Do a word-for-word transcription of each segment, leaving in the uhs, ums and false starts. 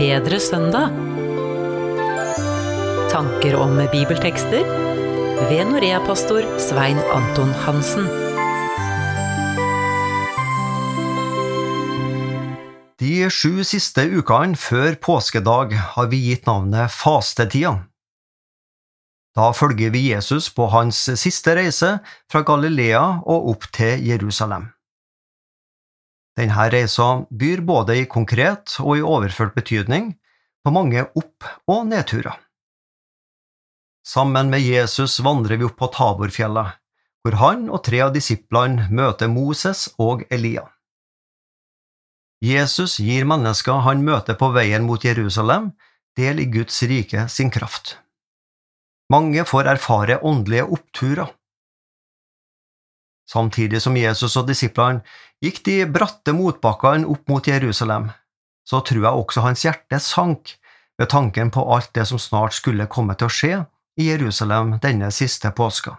bedre søndag. Tanker om bibeltekster ved Norea-pastor Svein Anton Hansen. De sju siste ukene før påskedag har vi gitt navnet fastetida. Da følger vi Jesus på hans siste reise fra Galilea og opp til Jerusalem. Denne reisen byr både i konkret og i overført betydning på mange opp- og nedturer. Sammen med Jesus vandrer vi opp på Taborfjellet, hvor han og tre av disiplene møter Moses og Elia. Jesus gir mennesker han møter på veien mot Jerusalem del i Guds rike sin kraft. Mange får erfare åndelige oppturer. Samtidig som Jesus og disiplene gikk de bratte motbakkene opp mot Jerusalem, så tror jeg også hans hjerte sank ved tanken på alt det som snart skulle komme til å skje i Jerusalem denne siste påska.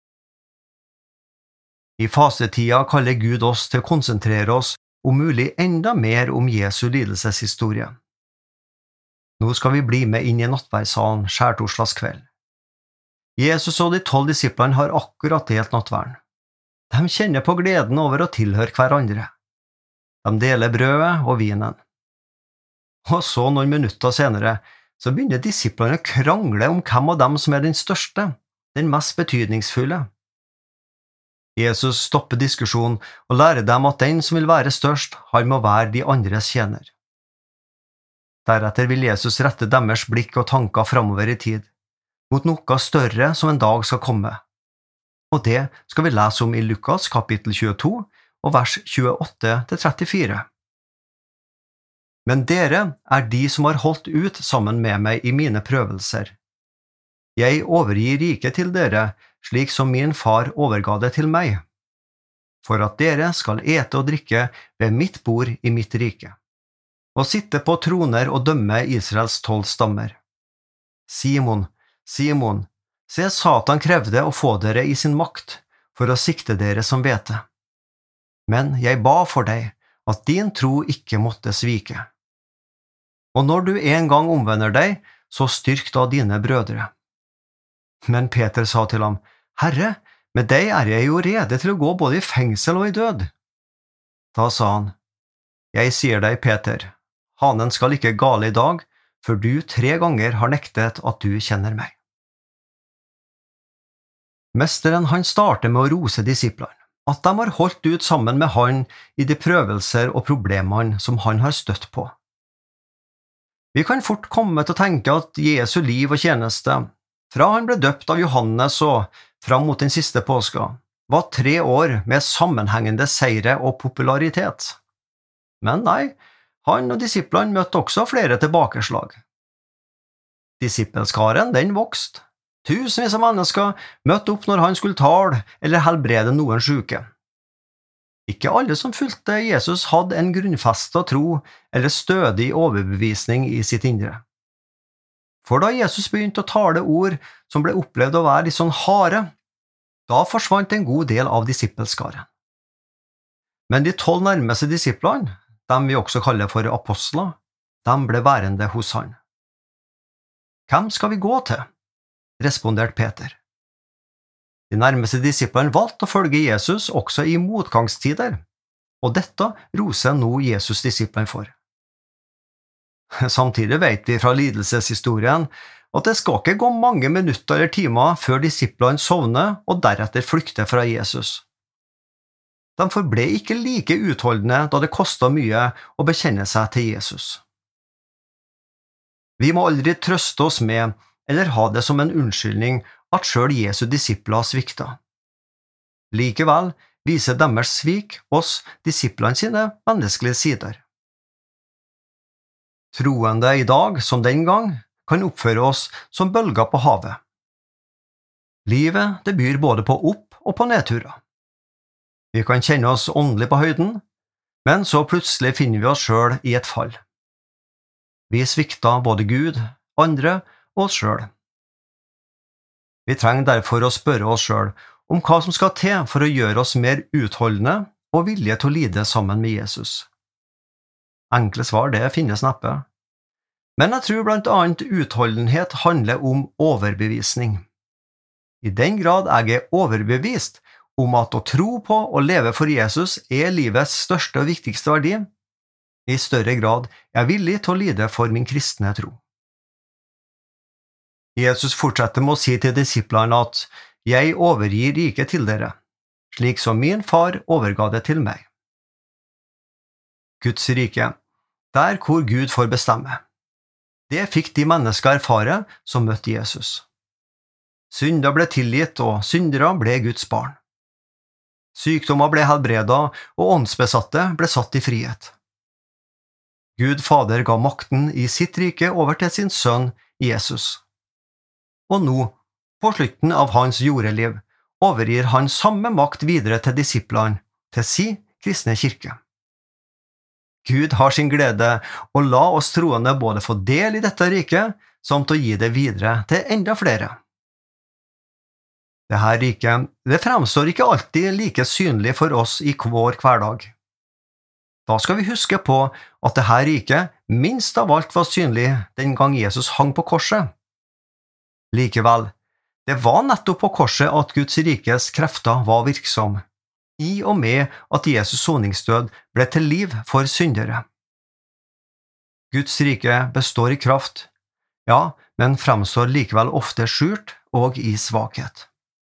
I fastetida kaller Gud oss til å konsentrere oss om mulig enda mer om Jesu lidelseshistorie. Nå skal vi bli med inn i nattverdssalen skjærtorsdagskveld. Jesus og de tolv disiplene har akkurat delt nattverden. De kjenner på gleden over å tilhøre hverandre. De deler brødet og vinen. Og så noen minutter senere, så begynner disiplene å krangle om hvem av dem som er den største, den mest betydningsfulle. Jesus stopper diskusjonen og lærer dem at den som vil være størst, han må være de andres tjener. Deretter vil Jesus rette deres blikk og tanker fremover i tid, mot noe større som en dag skal komme. Og det skal vi lese om i Lukas kapittel tjueto og vers tjueåtte til trettifire. Men dere er de som har holdt ut sammen med meg i mine prøvelser. Jeg overgir riket til dere, slik som min far overga det til meg, for at dere skal ete og drikke ved mitt bord i mitt rike, og sitte på troner og dømme Israels tolv stammer. Simon, Simon, se, Satan krevde å få dere i sin makt for å sikte dere som hvete. Men jeg ba for deg at din tro ikke måtte svike. Og når du en gang omvender deg, så styrk da dine brødre. Men Peter sa til ham, Herre, med deg er jeg jo rede til å gå både i fengsel og i død. Da sa han, Jeg sier deg, Peter, hanen skal ikke gale i dag, for du tre ganger har nektet at du kjenner meg. Mesteren han starter med å rose disiplene, at de har holdt ut sammen med han i de prøvelser og problemene som han har støtt på. Vi kan fort komme til å tenke at Jesu liv og tjeneste, fra han ble døpt av Johannes og fram mot den siste påska, var tre år med sammenhengende seire og popularitet. Men nei, han og disiplene møtte også flere tilbakeslag. Disippelskaren den vokste. Tusenvis av mennesker møtte opp når han skulle tale eller helbrede noen syke. Ikke alle som fulgte Jesus hadde en grunnfestet tro eller stødig overbevisning i sitt indre. For da Jesus begynte å tale ord som ble opplevd å være litt sånn harde, da forsvant en god del av disippelskaren. Men de tolv nærmeste disiplene, dem vi også kaller for apostler, dem ble værende hos han. Hvem skal vi gå til? Responderte Peter. De nærmeste disiplene valgte å følge Jesus også i motgangstider, og dette roser nå Jesus disiplene for. Samtidig vet vi fra lidelseshistorien at det skal ikke gå mange minutter eller timer før disiplene sovner og deretter flykter fra Jesus. De forble ikke like utholdende da det kostet mye å bekjenne seg til Jesus. Vi må aldri trøste oss med eller ha det som en unnskyldning at selv Jesu disipler svikta. Likevel viser deres svik oss disiplene sine menneskelige sider. Troende i dag, som den gang, kan oppføre oss som bølger på havet. Livet det byr både på opp- og på nedturer. Vi kan kjenne oss åndelig på høyden, men så plutselig finner vi oss selv i et fall. Vi svikta både Gud, andre og oss selv. Vi trenger derfor å spørre oss selv om hva som skal til for å gjøre oss mer utholdende og villige til å lide sammen med Jesus. Enkle svar det finnes neppe. Men jeg tror blant annet utholdenhet handler om overbevisning. I den grad jeg er overbevist om at å tro på og leve for Jesus er livets største og viktigste verdi, i større grad er jeg villig til å lide for min kristne tro. Jesus fortsetter med å si til disiplene at «Jeg overgir riket til dere, slik som min far overga det til meg». Guds rike, der hvor Gud får bestemme. Det fikk de mennesker erfare som møtte Jesus. Synder ble tilgitt, og syndere ble Guds barn. Sykdommer ble helbredet, og åndsbesatte ble satt i frihet. Gud Fader ga makten i sitt rike over til sin sønn Jesus. Og nå, på slutten av hans jordeliv, overgir han samme makt videre til disiplene, til si kristne kirke. Gud har sin glede og la oss troende både få del i dette riket, samt å gi det videre til enda flere. Dette riket, det fremstår ikke alltid like synlig for oss i vår hverdag. Da skal vi huske på at dette riket minst av alt var synlig den gang Jesus hang på korset. Likevel, det var nettopp på korset at Guds rikes krefter var virksom, i og med at Jesus soningsdød ble til liv for syndere. Guds rike består i kraft, ja, men fremstår likevel ofte skjult og i svakhet.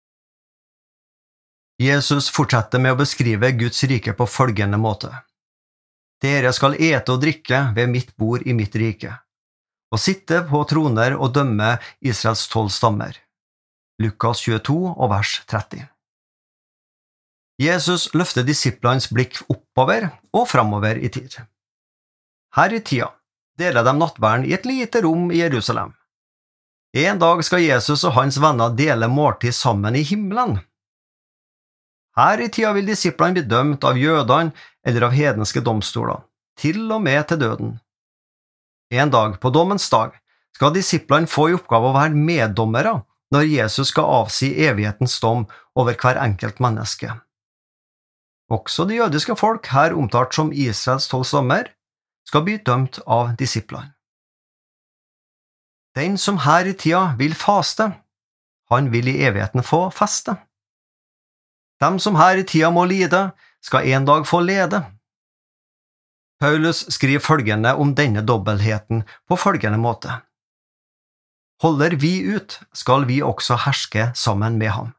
Jesus fortsetter med å beskrive Guds rike på følgende måte. Dere skal ete og drikke ved mitt bord i mitt rike, og sitte på troner og dømme Israels tolv stammer. Lukas tjueto og vers tretti. Jesus løfter disiplenes blikk oppover og framover i tid. Her i tida deler de nattverden i et lite rom i Jerusalem. En dag skal Jesus og hans venner dele måltid sammen i himmelen. Her i tida vil disiplene bli dømt av jødene eller av hedenske domstoler, til og med til døden. En dag, på dommens dag, skal disiplene få i oppgave å være meddommere når Jesus skal avsi evighetens dom over hver enkelt menneske. Også de jødiske folk, her omtalt som Israels tolv stammer, skal bli dømt av disiplene. Den som her i tida vil faste, han vil i evigheten få feste. Dem som her i tida må lide, skal en dag få lede. Paulus skriver følgende om denne dobbeltheten på følgende måte. Holder vi ut, skal vi også herske sammen med ham.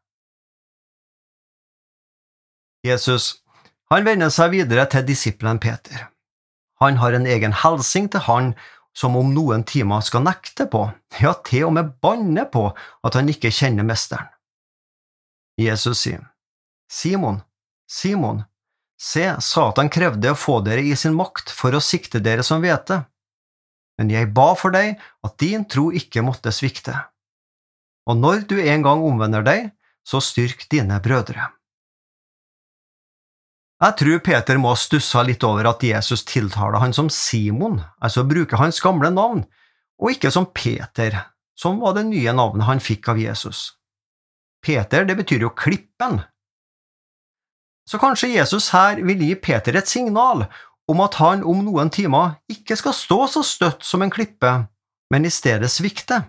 Jesus, han vender seg videre til disippelen Peter. Han har en egen helsing til han som om noen timer skal nekte på, ja, til og med banne på at han ikke kjenner mesteren. Jesus sier, Simon, Simon, se, Satan krevde å få dere i sin makt for å sikte dere som hvete. Men jeg ba for deg at din tro ikke måtte svikte. Og når du en gang omvender deg, så styrk dine brødre. Jeg tror Peter må stusse litt over at Jesus tiltaler han som Simon, altså bruker hans gamle navn, og ikke som Peter, som var det nye navnet han fikk av Jesus. Peter, det betyr jo klippen. Så kanskje Jesus her vil gi Peter et signal om at han om noen timer ikke skal stå så støtt som en klippe, men i stedet svikte.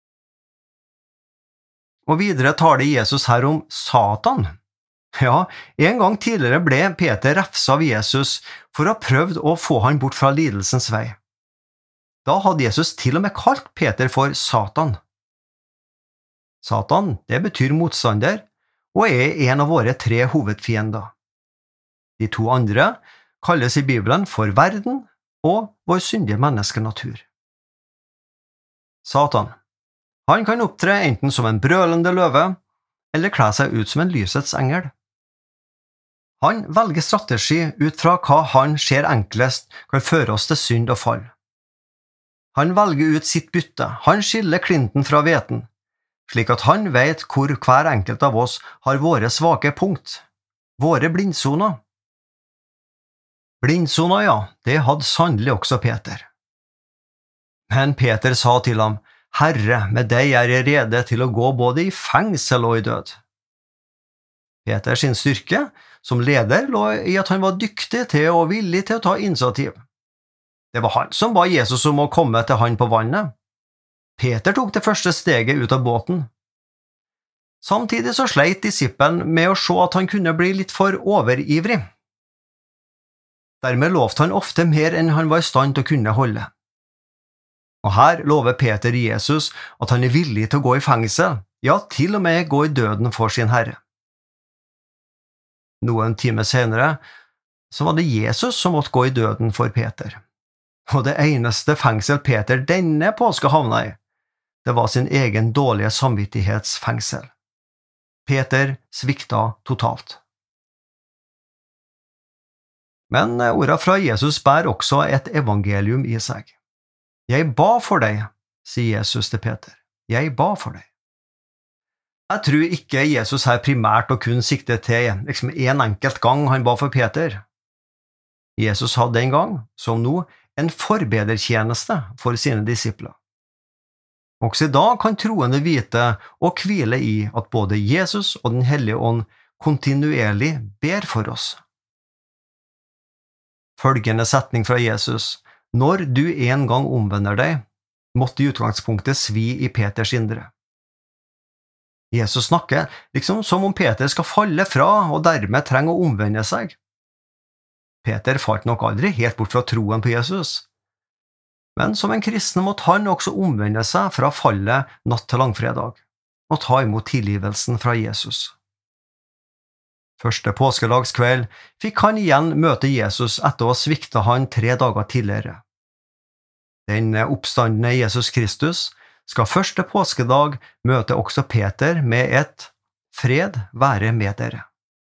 Og videre taler Jesus her om Satan. Ja, en gang tidligere ble Peter refset av Jesus for å ha prøvd å få han bort fra lidelsens vei. Da hadde Jesus til og med kalt Peter for Satan. Satan, det betyr motstander, og er en av våre tre hovedfiender. De to andre kalles i Bibelen for verden og vår syndige menneskenatur. Satan, han kan opptre enten som en brølende løve, eller kle seg ut som en lysets engel. Han velger strategi ut fra hva han ser enklest kan føre oss til synd og fall. Han velger ut sitt bytte, han skiller klinten fra hveten, slik at han vet hvor hver enkelt av oss har våre svake punkt, våre blindsoner. Blindsoner, ja, det hadde sannelig også Peter. Men Peter sa til ham, Herre, med deg er jeg rede til å gå både i fengsel og i død. Peters styrke som leder lå i at han var dyktig til og villig til å ta initiativ. Det var han som ba Jesus om å komme til han på vannet. Peter tok det første steget ut av båten. Samtidig så sleit disippelen med å se at han kunne bli litt for overivrig. Dermed lovte han ofte mer enn han var i stand til å kunne holde. Og her lover Peter Jesus at han er villig til å gå i fengsel, ja, til og med gå i døden for sin Herre. Noen timer senere så var det Jesus som måtte gå i døden for Peter. Og det eneste fengsel Peter denne påske havna i, det var sin egen dårlige samvittighetsfengsel. Peter svikta totalt. Men orda fra Jesus bærer også et evangelium i seg. Jeg ba for deg, sier Jesus til Peter. Jeg ba for deg. Jeg tror ikke Jesus her primært og kun sikte til liksom en enkelt gang han ba for Peter. Jesus hadde en gang, som nå, en forbedertjeneste for sine disipler. Også i dag kan troende vite og hvile i at både Jesus og Den hellige ånd kontinuerlig ber for oss. Følgende setning fra Jesus: Når du en gang omvender deg, måtte i utgangspunktet svi i Peters indre. Jesus snakker liksom som om Peter skal falle fra og dermed trenger å omvende seg. Peter falt nok aldri helt bort fra troen på Jesus, men som en kristen måtte han også omvende seg fra fallet natt til langfredag og ta imot tilgivelsen fra Jesus. Første påskedagskveld fikk han igjen møte Jesus etter å ha sviktet han tre dager tidligere. Den oppstandende Jesus Kristus skal første påskedag møte også Peter med et «Fred være med dere».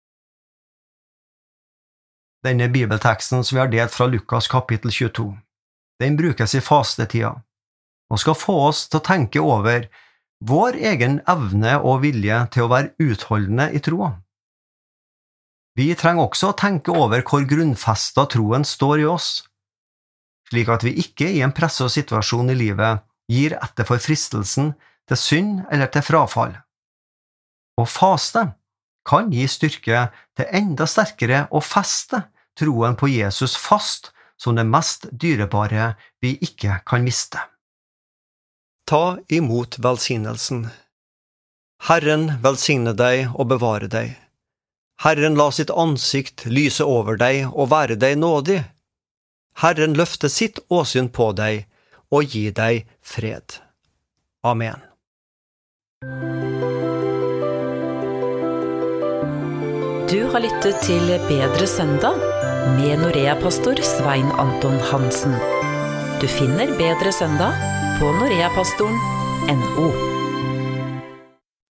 Denne bibelteksten som vi har delt fra Lukas kapittel tjueto, den brukes i fastetida, og skal få oss til å tenke over vår egen evne og vilje til å være utholdende i troen. Vi trenger også å tenke over hvor grunnfestet troen står i oss, slik at vi ikke i en presset situasjon i livet gir etter for fristelsen til synd eller til frafall. Og faste kan gi styrke til enda sterkere å feste troen på Jesus fast som det mest dyrebare vi ikke kan miste. Ta imot velsignelsen. Herren velsigne deg og bevare deg. Herren la sitt ansikt lyse over deg og være deg nådig. Herren løfte sitt åsyn på deg og gi deg fred. Amen. Du har lyttet til Bedre søndag med Norea-pastor Svein Anton Hansen. Du finner Bedre søndag på noreapastoren punktum no.